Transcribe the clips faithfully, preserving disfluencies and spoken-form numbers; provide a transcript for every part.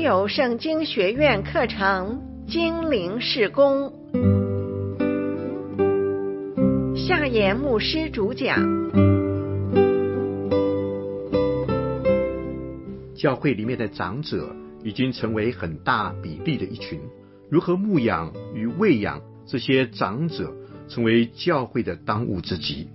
有圣经学院课程精灵事工，夏言牧师主讲。 教会里面的长者已经成为很大比例的一群，如何牧养与喂养这些长者，成为教会的当务之急。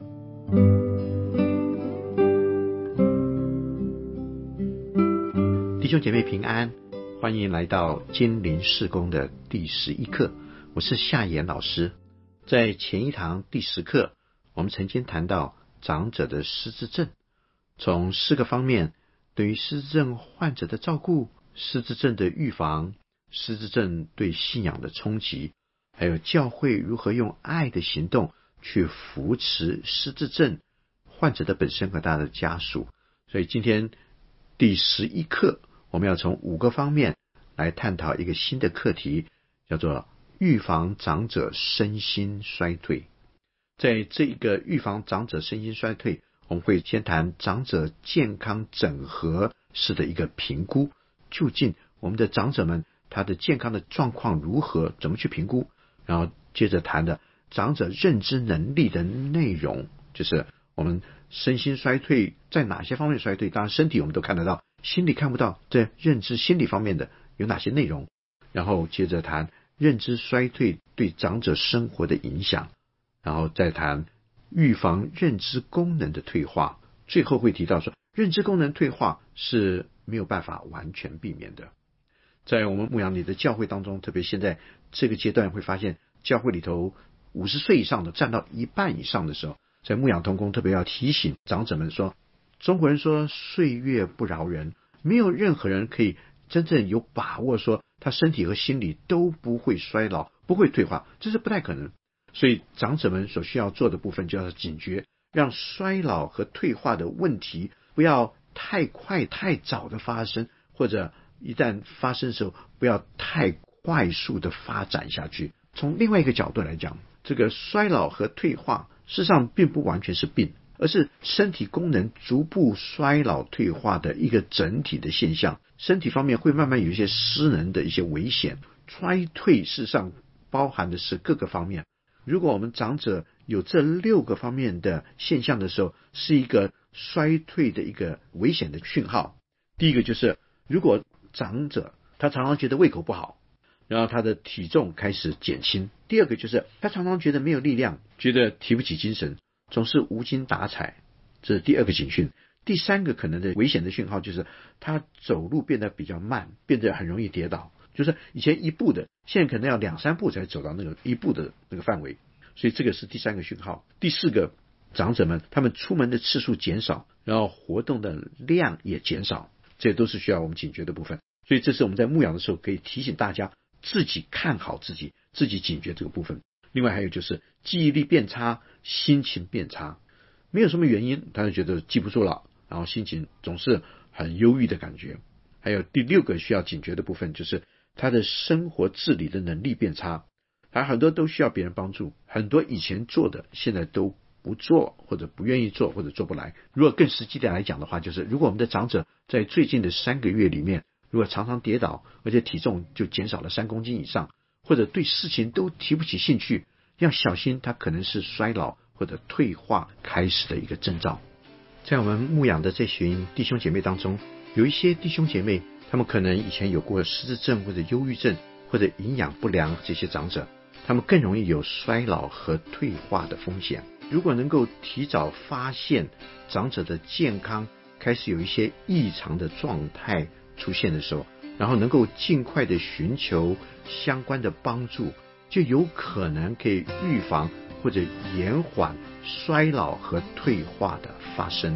弟兄姐妹平安，欢迎来到精灵事工的第十一课，我是夏言老师。在前一堂第十课，我们曾经谈到长者的失智症，从四个方面，对于失智症患者的照顾、失智症的预防、失智症对信仰的冲击，还有教会如何用爱的行动去扶持失智症患者的本身和他的家属。所以今天第十一课，我们要从五个方面来探讨一个新的课题，叫做预防长者身心衰退。在这一个预防长者身心衰退，我们会先谈长者健康整合式的一个评估，究竟我们的长者们他的健康的状况如何，怎么去评估。然后接着谈的长者认知能力的内容，就是我们身心衰退在哪些方面衰退，当然身体我们都看得到，心理看不到，在认知心理方面的有哪些内容。然后接着谈认知衰退对长者生活的影响，然后再谈预防认知功能的退化，最后会提到说认知功能退化是没有办法完全避免的。在我们牧养里的教会当中，特别现在这个阶段会发现，教会里头五十岁以上的占到一半以上的时候，在牧养同工特别要提醒长者们说，中国人说岁月不饶人，没有任何人可以真正有把握说他身体和心理都不会衰老，不会退化，这是不太可能。所以长者们所需要做的部分就要警觉，让衰老和退化的问题不要太快太早的发生，或者一旦发生的时候不要太快速的发展下去。从另外一个角度来讲，这个衰老和退化事实上并不完全是病，而是身体功能逐步衰老退化的一个整体的现象。身体方面会慢慢有一些失能的一些危险，衰退事实上包含的是各个方面。如果我们长者有这六个方面的现象的时候，是一个衰退的一个危险的讯号。第一个就是如果长者他常常觉得胃口不好，然后他的体重开始减轻。第二个就是他常常觉得没有力量，觉得提不起精神，总是无精打采，这是第二个警讯。第三个可能的危险的讯号就是他走路变得比较慢，变得很容易跌倒，就是以前一步的，现在可能要两三步才走到那个一步的那个范围，所以这个是第三个讯号。第四个，长者们他们出门的次数减少，然后活动的量也减少，这都是需要我们警觉的部分。所以这是我们在牧养的时候可以提醒大家自己看好自己，自己警觉这个部分。另外还有就是记忆力变差，心情变差，没有什么原因，他就觉得记不住了，然后心情总是很忧郁的感觉。还有第六个需要警觉的部分，就是他的生活自理的能力变差，他很多都需要别人帮助，很多以前做的现在都不做，或者不愿意做，或者做不来。如果更实际的来讲的话，就是如果我们的长者在最近的三个月里面，如果常常跌倒，而且体重就减少了三公斤以上，或者对事情都提不起兴趣，要小心他可能是衰老或者退化开始的一个征兆。在我们牧养的这群弟兄姐妹当中，有一些弟兄姐妹他们可能以前有过失智症或者忧郁症或者营养不良，这些长者他们更容易有衰老和退化的风险。如果能够提早发现长者的健康开始有一些异常的状态出现的时候，然后能够尽快的寻求相关的帮助，就有可能可以预防或者延缓衰老和退化的发生。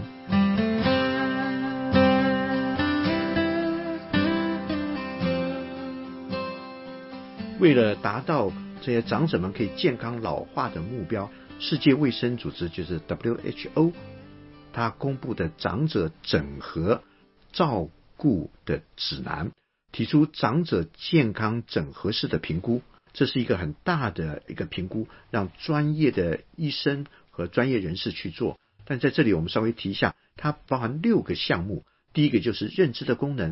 为了达到这些长者们可以健康老化的目标，世界卫生组织就是 W H O 它公布的长者整合照顾的指南，提出长者健康整合式的评估。这是一个很大的一个评估，让专业的医生和专业人士去做。但在这里我们稍微提一下，它包含六个项目。第一个就是认知的功能，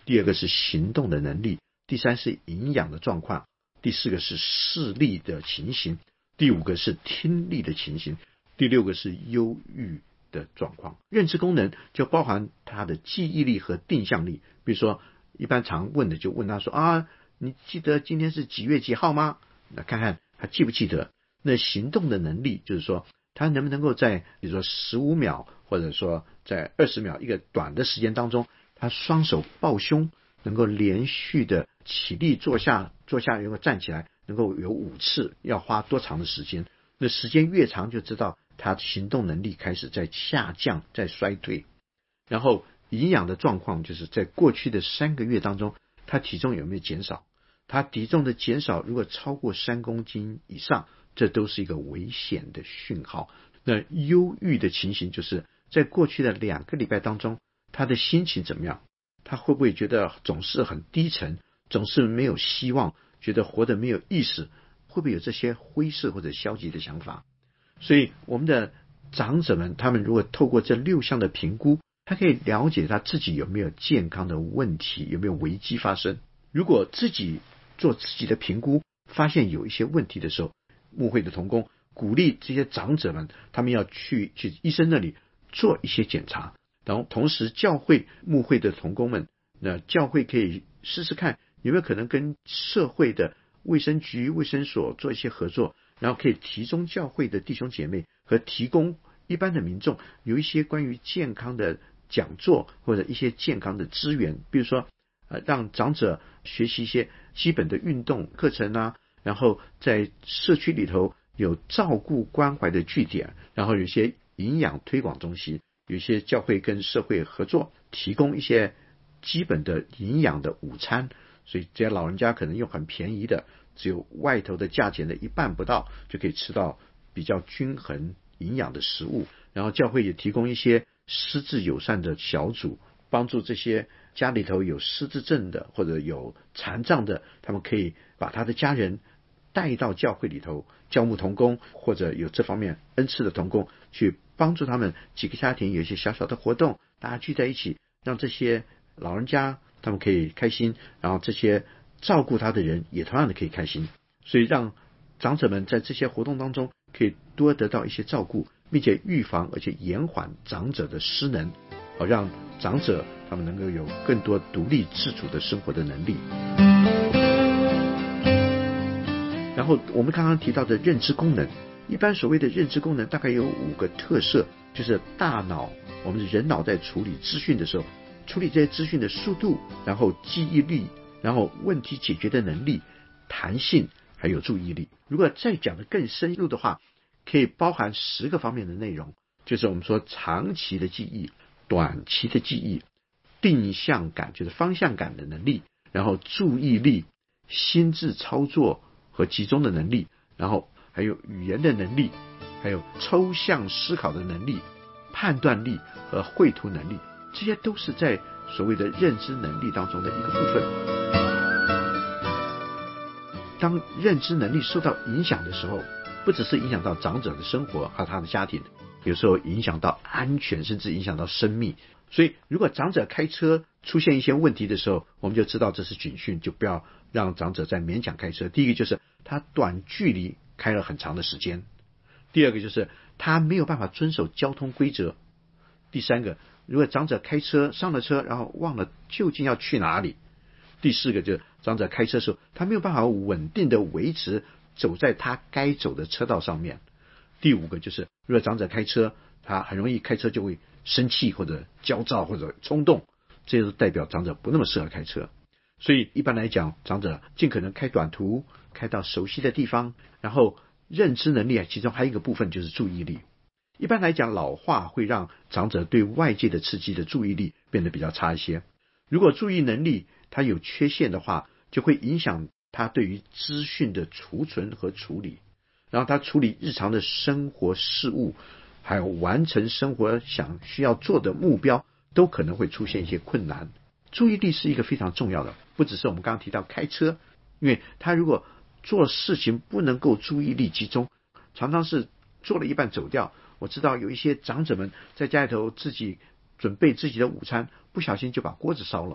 第二个是行动的能力，第三是营养的状况，第四个是视力的情形，第五个是听力的情形，第六个是忧郁的状况。认知功能就包含他的记忆力和定向力，比如说一般常问的就问他说啊，你记得今天是几月几号吗？那看看他记不记得。那行动的能力就是说他能不能够在比如说十五秒或者说在二十秒一个短的时间当中，他双手抱胸，能够连续的起立坐下，坐下能够站起来，能够有五次，要花多长的时间？那时间越长就知道他行动能力开始在下降，在衰退。然后营养的状况就是在过去的三个月当中，他体重有没有减少？他体重的减少如果超过三公斤以上，这都是一个危险的讯号。那忧郁的情形就是在过去的两个礼拜当中，他的心情怎么样？他会不会觉得总是很低沉，总是没有希望，觉得活得没有意思？会不会有这些灰色或者消极的想法？所以我们的长者们，他们如果透过这六项的评估，他可以了解他自己有没有健康的问题，有没有危机发生。如果自己做自己的评估，发现有一些问题的时候，牧会的同工鼓励这些长者们，他们要去去医生那里做一些检查。然后同时教会牧会的同工们，那教会可以试试看有没有可能跟社会的卫生局卫生所做一些合作，然后可以提供教会的弟兄姐妹和提供一般的民众有一些关于健康的讲座或者一些健康的资源，比如说呃，让长者学习一些基本的运动课程啊，然后在社区里头有照顾关怀的据点，然后有一些营养推广中心，有一些教会跟社会合作，提供一些基本的营养的午餐，所以这些老人家可能用很便宜的，只有外头的价钱的一半不到，就可以吃到比较均衡营养的食物。然后教会也提供一些失智友善的小组，帮助这些家里头有失智症的或者有残障的，他们可以把他的家人带到教会里头，教牧同工或者有这方面恩赐的同工去帮助他们，几个家庭有一些小小的活动，大家聚在一起，让这些老人家他们可以开心，然后这些照顾他的人也同样的可以开心。所以让长者们在这些活动当中可以多得到一些照顾，并且预防而且延缓长者的失能，好让长者他们能够有更多独立自主的生活的能力。然后我们刚刚提到的认知功能，一般所谓的认知功能大概有五个特色，就是大脑，我们人脑在处理资讯的时候，处理这些资讯的速度，然后记忆力，然后问题解决的能力，弹性，还有注意力。如果再讲得更深入的话，可以包含十个方面的内容，就是我们说长期的记忆、短期的记忆、定向感，就是方向感的能力，然后注意力、心智操作和集中的能力，然后还有语言的能力，还有抽象思考的能力、判断力和绘图能力，这些都是在所谓的认知能力当中的一个部分。当认知能力受到影响的时候，不只是影响到长者的生活和他的家庭，有时候影响到安全，甚至影响到生命。所以如果长者开车出现一些问题的时候，我们就知道这是警讯，就不要让长者再勉强开车。第一个就是他短距离开了很长的时间，第二个就是他没有办法遵守交通规则，第三个，如果长者开车上了车然后忘了究竟要去哪里，第四个就是长者开车的时候他没有办法稳定的维持走在他该走的车道上面，第五个就是如果长者开车他很容易开车就会生气或者焦躁或者冲动，这就代表长者不那么适合开车。所以一般来讲，长者尽可能开短途，开到熟悉的地方，然后认知能力其中还有一个部分就是注意力。一般来讲，老化会让长者对外界的刺激的注意力变得比较差一些。如果注意能力它有缺陷的话，就会影响他对于资讯的储存和处理，然后他处理日常的生活事务，还有完成生活想需要做的目标，都可能会出现一些困难。注意力是一个非常重要的，不只是我们刚刚提到开车，因为他如果做事情不能够注意力集中，常常是做了一半走掉。我知道有一些长者们在家里头自己准备自己的午餐，不小心就把锅子烧了，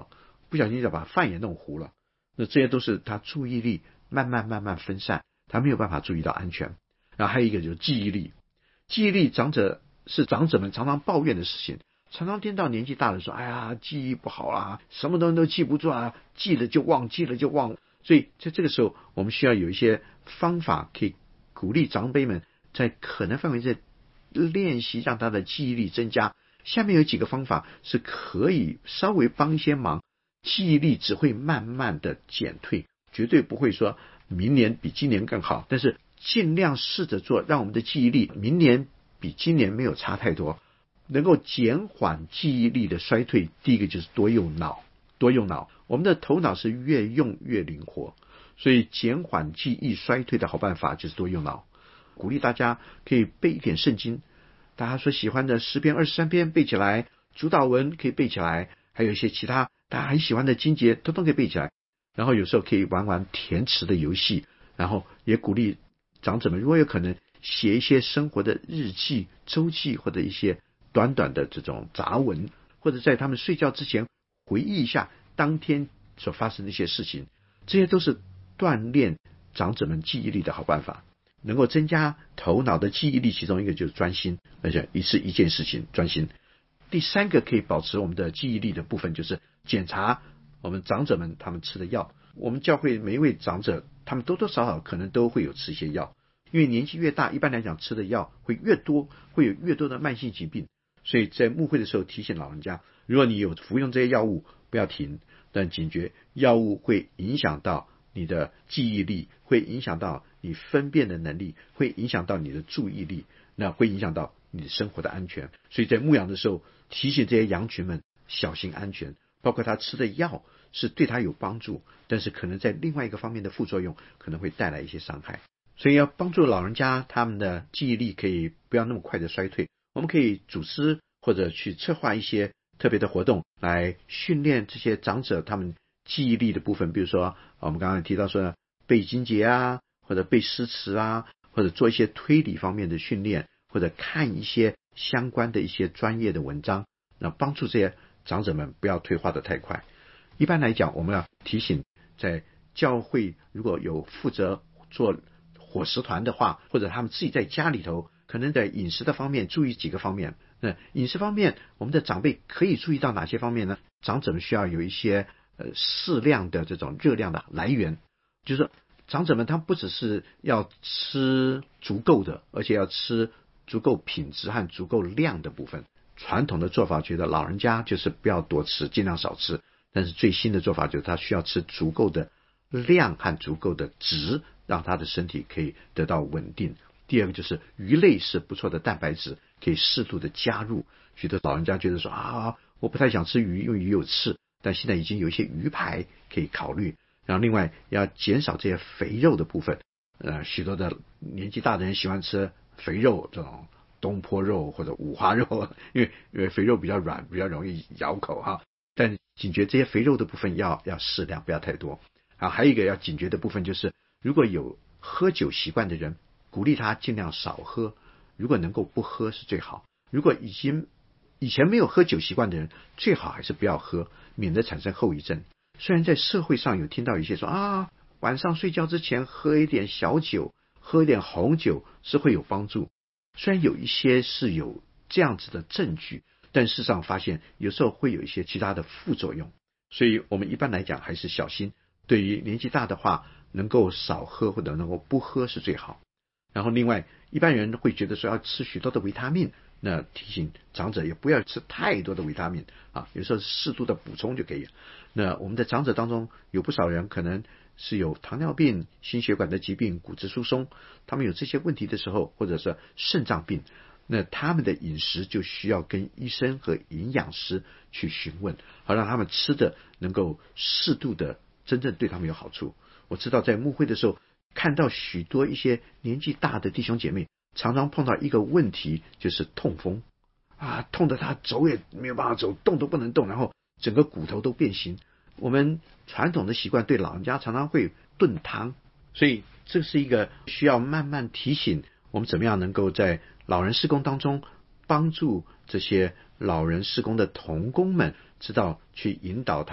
不小心就把饭也弄糊了。那这些都是他注意力慢慢慢慢分散，他没有办法注意到安全。然后还有一个就是记忆力，记忆力长者是长者们常常抱怨的事情，常常听到年纪大的说，哎呀，记忆不好啊，什么东西都记不住啊，记了就忘，记了就忘。所以在这个时候，我们需要有一些方法可以鼓励长辈们在可能范围内练习，让他的记忆力增加。下面有几个方法是可以稍微帮一些忙，记忆力只会慢慢的减退，绝对不会说明年比今年更好，但是尽量试着做，让我们的记忆力明年比今年没有差太多，能够减缓记忆力的衰退。第一个就是多用脑，多用脑，我们的头脑是越用越灵活，所以减缓记忆衰退的好办法就是多用脑。鼓励大家可以背一点圣经，大家所喜欢的诗篇二十三篇背起来，主祷文可以背起来，还有一些其他大家很喜欢的经节通通可以背起来。然后有时候可以玩玩填词的游戏，然后也鼓励长者们如果有可能写一些生活的日记、周记，或者一些短短的这种杂文，或者在他们睡觉之前回忆一下当天所发生的一些事情，这些都是锻炼长者们记忆力的好办法，能够增加头脑的记忆力。其中一个就是专心，而且一次一件事情专心。第三个可以保持我们的记忆力的部分就是检查我们长者们他们吃的药。我们教会每一位长者他们多多少少可能都会有吃一些药，因为年纪越大，一般来讲吃的药会越多，会有越多的慢性疾病。所以在牧会的时候提醒老人家，如果你有服用这些药物不要停，但警觉药物会影响到你的记忆力，会影响到你分辨的能力，会影响到你的注意力，那会影响到你的生活的安全。所以在牧养的时候提醒这些羊群们小心安全，包括他吃的药是对他有帮助，但是可能在另外一个方面的副作用可能会带来一些伤害。所以要帮助老人家他们的记忆力可以不要那么快的衰退，我们可以组织或者去策划一些特别的活动来训练这些长者他们记忆力的部分。比如说我们刚刚提到说背经节啊，或者背诗词啊，或者做一些推理方面的训练，或者看一些相关的一些专业的文章，那帮助这些长者们不要退化的太快。一般来讲，我们要提醒在教会如果有负责做伙食团的话，或者他们自己在家里头可能在饮食的方面注意几个方面。那饮食方面我们的长辈可以注意到哪些方面呢？长者们需要有一些呃适量的这种热量的来源，就是说长者们他们不只是要吃足够的，而且要吃足够品质和足够量的部分。传统的做法觉得老人家就是不要多吃，尽量少吃，但是最新的做法就是他需要吃足够的量和足够的质，让他的身体可以得到稳定。第二个就是鱼类是不错的蛋白质，可以适度的加入。许多老人家觉得说啊，我不太想吃鱼，因为鱼有刺，但现在已经有一些鱼排可以考虑。然后另外要减少这些肥肉的部分，呃，许多的年纪大的人喜欢吃肥肉，这种东坡肉或者五花肉，因为因为肥肉比较软，比较容易咬口哈。但警觉这些肥肉的部分要要适量，不要太多。啊，还有一个要警觉的部分就是，如果有喝酒习惯的人，鼓励他尽量少喝，如果能够不喝是最好。如果已经以前没有喝酒习惯的人，最好还是不要喝，免得产生后遗症。虽然在社会上有听到一些说啊，晚上睡觉之前喝一点小酒，喝一点红酒是会有帮助，虽然有一些是有这样子的证据，但事实上发现有时候会有一些其他的副作用，所以我们一般来讲还是小心。对于年纪大的话，能够少喝或者能够不喝是最好。然后另外一般人会觉得说要吃许多的维他命，那提醒长者也不要吃太多的维他命啊，有时候适度的补充就可以了。那我们的长者当中有不少人可能是有糖尿病、心血管的疾病、骨质疏松，他们有这些问题的时候，或者是肾脏病，那他们的饮食就需要跟医生和营养师去询问，好让他们吃的能够适度的真正对他们有好处。我知道在牧会的时候看到许多一些年纪大的弟兄姐妹常常碰到一个问题，就是痛风啊，痛得他走也没有办法走，动都不能动，然后整个骨头都变形。我们传统的习惯对老人家常常会炖汤，所以这是一个需要慢慢提醒我们怎么样能够在老人事工当中帮助这些老人事工的同工们，知道去引导他们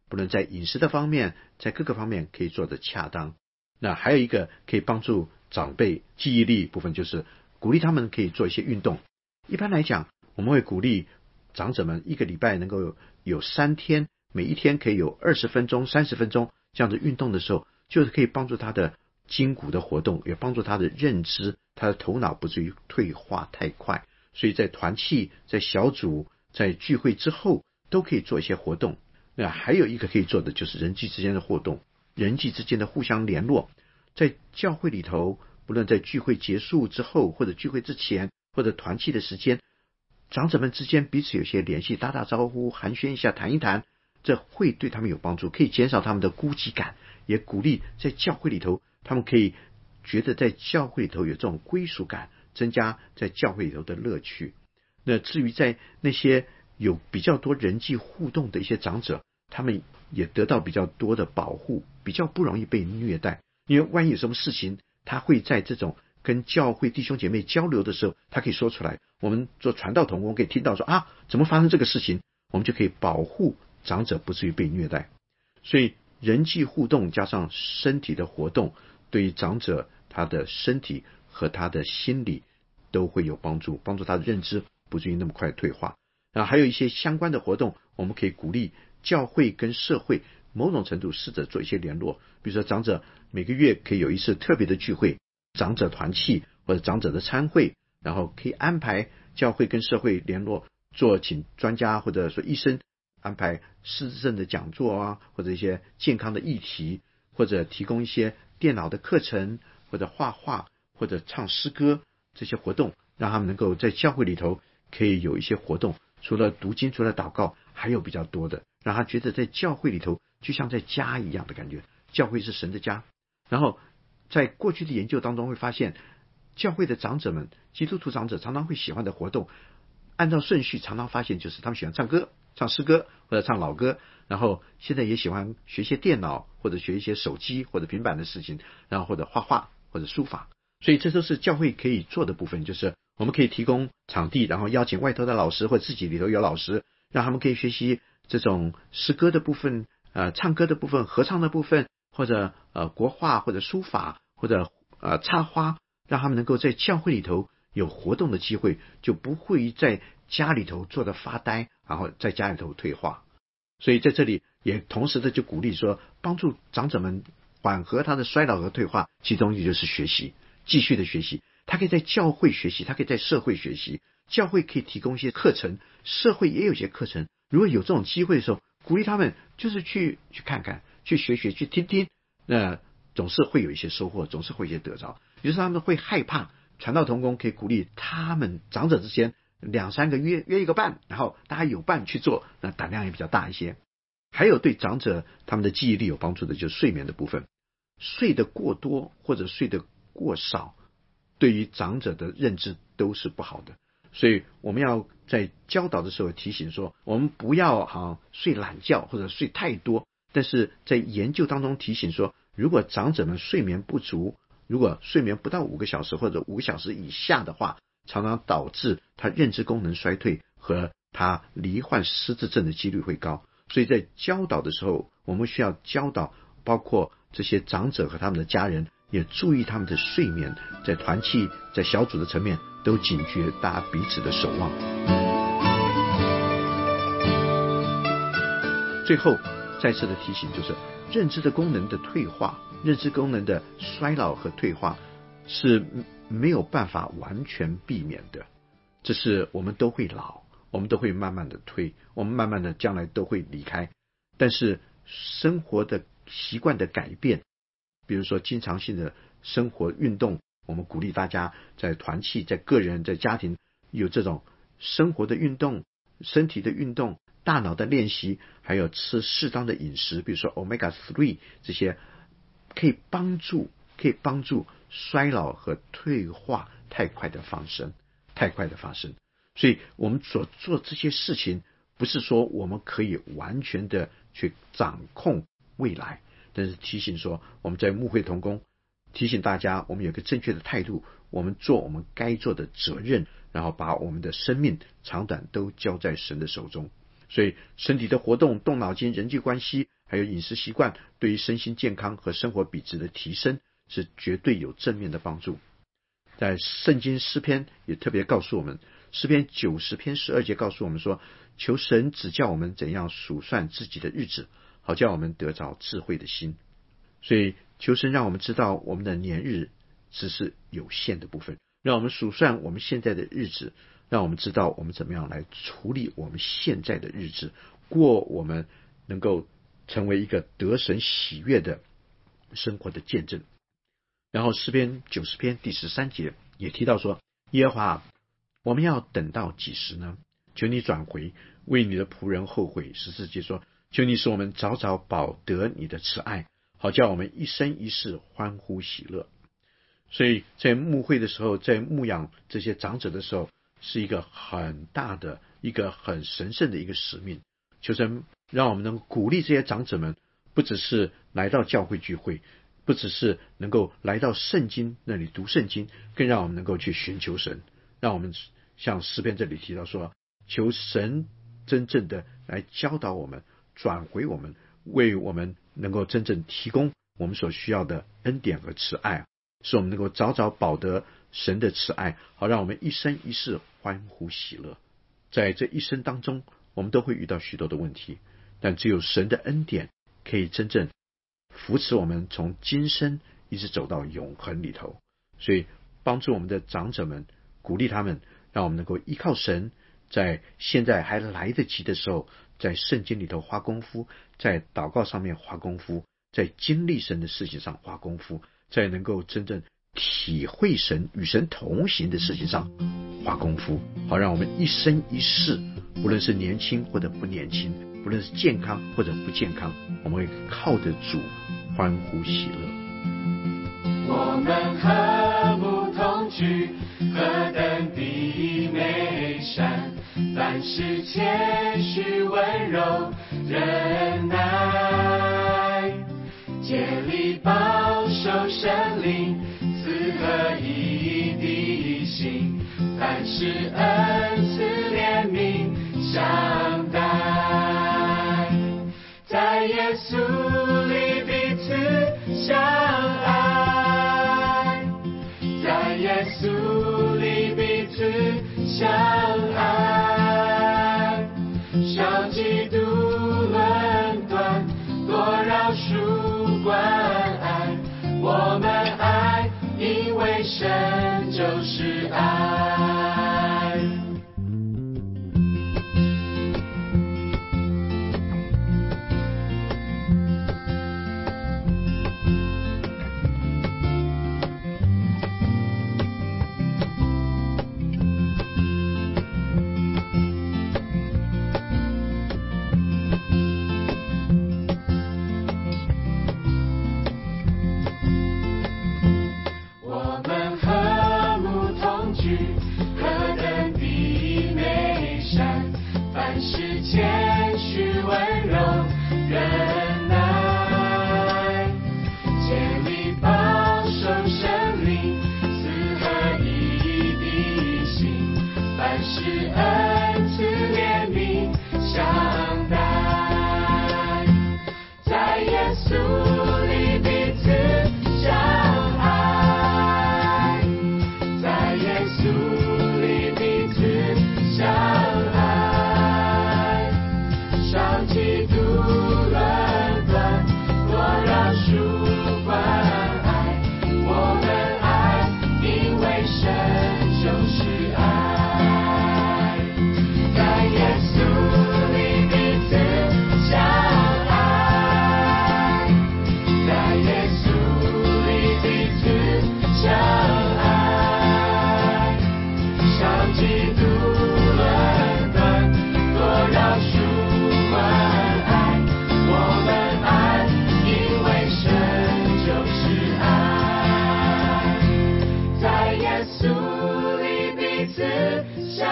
不论在饮食的方面，在各个方面可以做得恰当。那还有一个可以帮助长辈记忆力部分，就是鼓励他们可以做一些运动。一般来讲，我们会鼓励长者们一个礼拜能够有有三天，每一天可以有二十分钟、三十分钟这样的运动的时候，就是可以帮助他的筋骨的活动，也帮助他的认知，他的头脑不至于退化太快。所以在团契、在小组、在聚会之后，都可以做一些活动。那还有一个可以做的就是人际之间的互动，人际之间的互相联络。在教会里头，不论在聚会结束之后，或者聚会之前，或者团契的时间，长者们之间彼此有些联系，打打招呼，寒暄一下，谈一谈，这会对他们有帮助，可以减少他们的孤寂感，也鼓励在教会里头，他们可以觉得在教会里头有这种归属感，增加在教会里头的乐趣。那至于在那些有比较多人际互动的一些长者，他们也得到比较多的保护，比较不容易被虐待。因为万一有什么事情，他会在这种跟教会弟兄姐妹交流的时候，他可以说出来。我们做传道同工可以听到说啊，怎么发生这个事情，我们就可以保护长者不至于被虐待。所以人际互动加上身体的活动，对于长者他的身体和他的心理都会有帮助，帮助他的认知不至于那么快退化。然后还有一些相关的活动，我们可以鼓励教会跟社会某种程度试着做一些联络。比如说长者每个月可以有一次特别的聚会，长者团契或者长者的参会，然后可以安排教会跟社会联络，做请专家或者说医生安排失智症的讲座啊，或者一些健康的议题，或者提供一些电脑的课程，或者画画，或者唱诗歌，这些活动让他们能够在教会里头可以有一些活动，除了读经，除了祷告，还有比较多的，让他觉得在教会里头就像在家一样的感觉，教会是神的家。然后在过去的研究当中会发现，教会的长者们，基督徒长者常常会喜欢的活动，按照顺序常常发现就是他们喜欢唱歌，唱诗歌或者唱老歌，然后现在也喜欢学些电脑或者学一些手机或者平板的事情，然后或者画画或者书法。所以这都是教会可以做的部分，就是我们可以提供场地，然后邀请外头的老师或自己里头有老师，让他们可以学习这种诗歌的部分，呃，唱歌的部分，合唱的部分，或者呃国画或者书法或者呃插花，让他们能够在教会里头有活动的机会，就不会在家里头坐着发呆，然后在家里头退化。所以在这里也同时的就鼓励说，帮助长者们缓和他的衰老和退化，其中一就是学习，继续的学习。他可以在教会学习，他可以在社会学习，教会可以提供一些课程，社会也有一些课程。如果有这种机会的时候，鼓励他们就是去去看看，去学学，去听听，那总是会有一些收获，总是会有一些得着。于是他们会害怕，传道同工可以鼓励他们长者之间两三个约约一个伴，然后大家有伴去做，那胆量也比较大一些。还有对长者他们的记忆力有帮助的就是睡眠的部分，睡得过多或者睡得过少，对于长者的认知都是不好的。所以我们要在教导的时候提醒说，我们不要好像睡懒觉或者睡太多，但是在研究当中提醒说，如果长者们睡眠不足，如果睡眠不到五个小时或者五个小时以下的话，常常导致他认知功能衰退和他罹患失智症的几率会高。所以在教导的时候，我们需要教导包括这些长者和他们的家人，也注意他们的睡眠，在团契在小组的层面都警觉大家彼此的守望。最后再次的提醒，就是认知的功能的退化，认知功能的衰老和退化是没有办法完全避免的，这是我们都会老，我们都会慢慢的退，我们慢慢的将来都会离开。但是生活的习惯的改变，比如说经常性的生活运动，我们鼓励大家在团契在个人在家庭有这种生活的运动，身体的运动，大脑的练习，还有吃适当的饮食，比如说 omega 三 这些，可以帮助可以帮助衰老和退化太快的发生太快的发生。所以我们所做这些事情，不是说我们可以完全的去掌控未来，但是提醒说我们在牧会同工提醒大家，我们有个正确的态度，我们做我们该做的责任，然后把我们的生命长短都交在神的手中。 所以身体的活动、动脑筋、人际关系还有饮食习惯，对于身心健康和生活品质的提升是绝对有正面的帮助。在圣经诗篇也特别告诉我们，诗篇九十篇十二节告诉我们说，求神指教我们怎样数算自己的日子，好叫我们得着智慧的心。所以求神让我们知道我们的年日只是有限的部分，让我们数算我们现在的日子，让我们知道我们怎么样来处理我们现在的日子，过我们能够成为一个得神喜悦的生活的见证。然后诗篇九十篇第十三节也提到说，耶和华，我们要等到几时呢？求你转回，为你的仆人后悔。十四节说，求你使我们早早饱得你的慈爱，好叫我们一生一世欢呼喜乐。所以在牧会的时候，在牧养这些长者的时候，是一个很大的一个很神圣的一个使命。求神让我们能鼓励这些长者们，不只是来到教会聚会，不只是能够来到圣经那里读圣经，更让我们能够去寻求神。让我们像诗篇这里提到说，求神真正的来教导我们，转回我们，为我们能够真正提供我们所需要的恩典和慈爱，使我们能够早早饱得神的慈爱，好让我们一生一世欢呼喜乐。在这一生当中，我们都会遇到许多的问题，但只有神的恩典可以真正扶持我们从今生一直走到永恒里头。所以帮助我们的长者们，鼓励他们，让我们能够依靠神，在现在还来得及的时候，在圣经里头花功夫，在祷告上面花功夫，在经历神的事情上花功夫，在能够真正体会神与神同行的事情上花功夫，好让我们一生一世，不论是年轻或者不年轻，不论是健康或者不健康，我们会靠着主欢呼喜乐。 我们和睦同居，何等的美善，凡事谦虚温柔忍耐，竭力保守神灵赐合一的心，凡事恩慈怜悯相待，在耶稣里彼此相爱，在耶稣里彼此相爱，少嫉妒论断，多饶恕关爱，我们爱，因为神就是爱。谦虚温柔忍耐，竭力保守神灵赐合一的心，凡事恩慈怜悯相待，在耶稣里彼此相爱，在耶稣里彼此相爱，嫉妒论断，多饶恕关爱，我们爱，因为神就是爱，在耶稣里彼此相爱，在耶稣里彼此相爱，少嫉妒论断，多饶恕相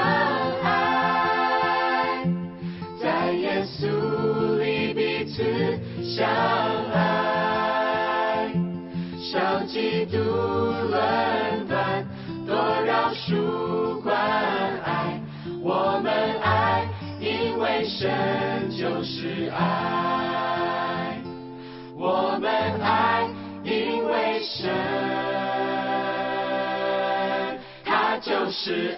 爱，在耶稣里彼此相爱，少嫉妒论断，多饶恕关爱，我们爱，因为为神就是爱，我们爱，因为神他就是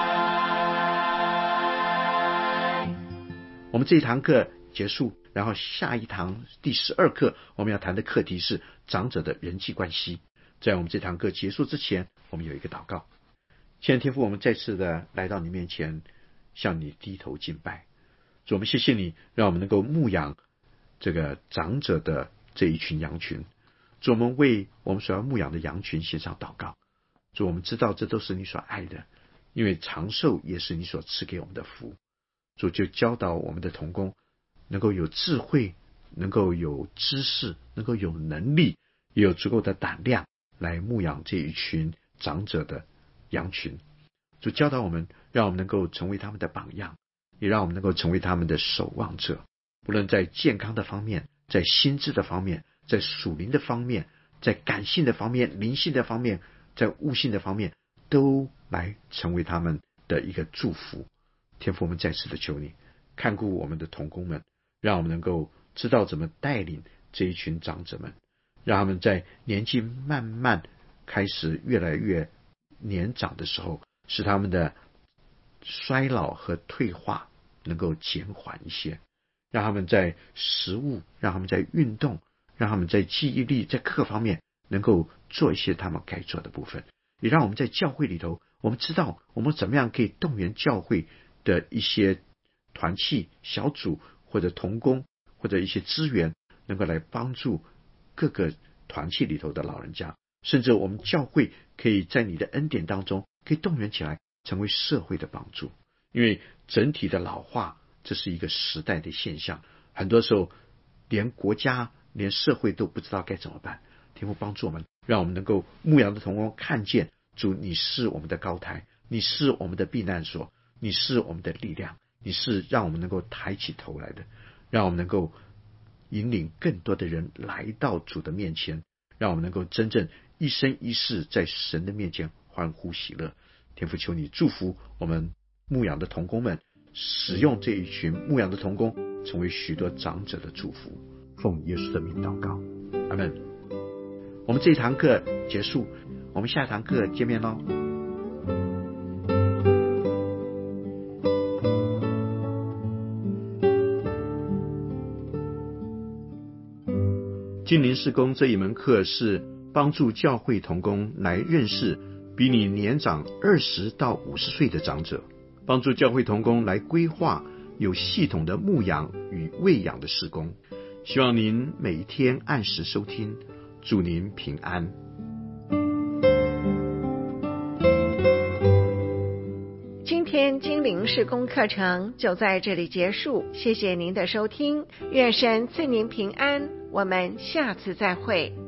爱。 我们这一堂课结束，然后下一堂第十二课我们要谈的课题是长者的人际关系。在我们这堂课结束之前，我们有一个祷告。亲爱的天父，我们再次的来到你面前，向你低头敬拜。主，我们谢谢你，让我们能够牧养这个长者的这一群羊群。主，我们为我们所要牧养的羊群献上祷告。主，我们知道这都是你所爱的，因为长寿也是你所赐给我们的福。主，就教导我们的同工能够有智慧，能够有知识，能够有能力，也有足够的胆量来牧养这一群长者的羊群。主，教导我们，让我们能够成为他们的榜样，也让我们能够成为他们的守望者。不论在健康的方面，在心智的方面，在属灵的方面，在感性的方面，灵性的方面，在悟性的方面，都来成为他们的一个祝福。天父，我们再次的求你看顾我们的同工们，让我们能够知道怎么带领这一群长者们，让他们在年纪慢慢开始越来越年长的时候，使他们的衰老和退化能够减缓一些，让他们在食物，让他们在运动，让他们在记忆力，在各方面能够做一些他们该做的部分，也让我们在教会里头，我们知道我们怎么样可以动员教会的一些团契小组或者同工或者一些资源，能够来帮助各个团契里头的老人家，甚至我们教会可以在你的恩典当中可以动员起来，成为社会的帮助。因为整体的老化，这是一个时代的现象，很多时候连国家连社会都不知道该怎么办。天父帮助我们，让我们能够牧羊的同工看见主，你是我们的高台，你是我们的避难所，你是我们的力量，你是让我们能够抬起头来的，让我们能够引领更多的人来到主的面前，让我们能够真正一生一世在神的面前欢呼喜乐。天父，求你祝福我们牧养的同工们，使用这一群牧养的同工成为许多长者的祝福。奉耶稣的名祷告，阿们。我们这一堂课结束，我们下一堂课见面咯。金灵事工这一门课是帮助教会同工来认识比你年长二十到五十岁的长者，帮助教会同工来规划有系统的牧养与喂养的事工。希望您每一天按时收听，祝您平安。 今天精灵事工课程就在这里结束，谢谢您的收听，愿神赐您平安，我们下次再会。